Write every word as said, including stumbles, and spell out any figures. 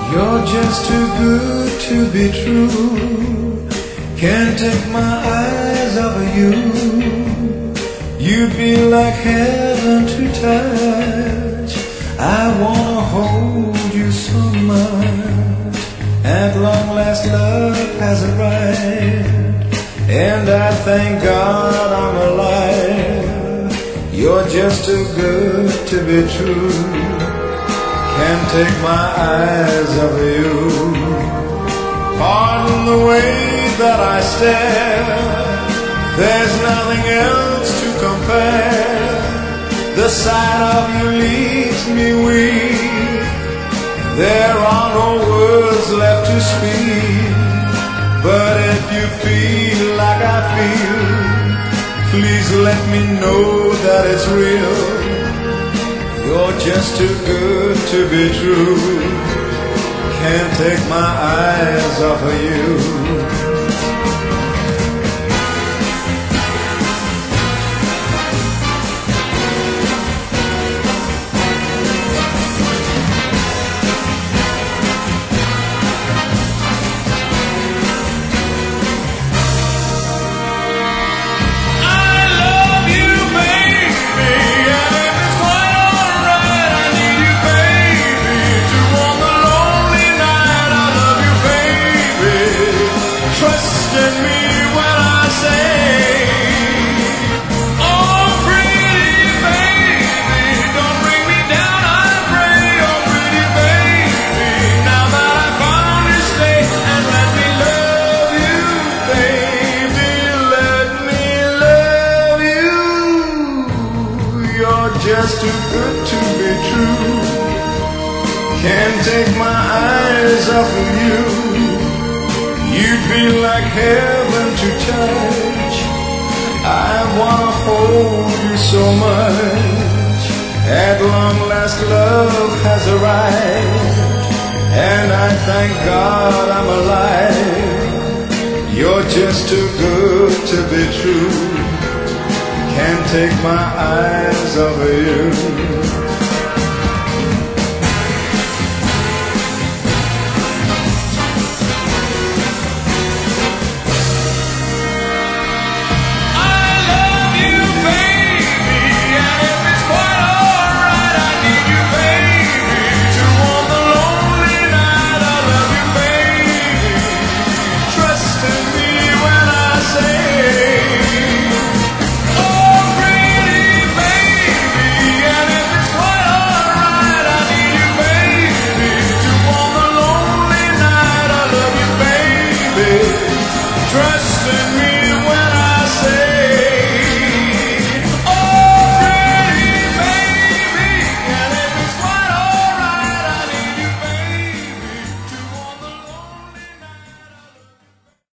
You're just too good to be true. Can't take my eyes off of you. You'd be like heaven to touch. I wanna hold you so much. At long last love has arrived, and I thank God I'm alive. You're just too good to be true. Can't take my eyes off of you. Pardon the way that I stare. There's nothing else to compare. The sight of you leaves me weak. There are no words left to speak. But if you feel like I feel, please let me know that it's real. You're just too good to be true. Can't take my eyes off of you. Trust in me when I say, oh pretty baby, don't bring me down, I pray. Oh pretty baby, now that I found you, stay and let me love you, baby, let me love you. You're just too good to be true. Can't take my eyes off of you. You'd be like heaven to touch. I wanna hold you so much. At long last love has arrived, and I thank God I'm alive. You're just too good to be true. Can't take my eyes off of you. Trust in me.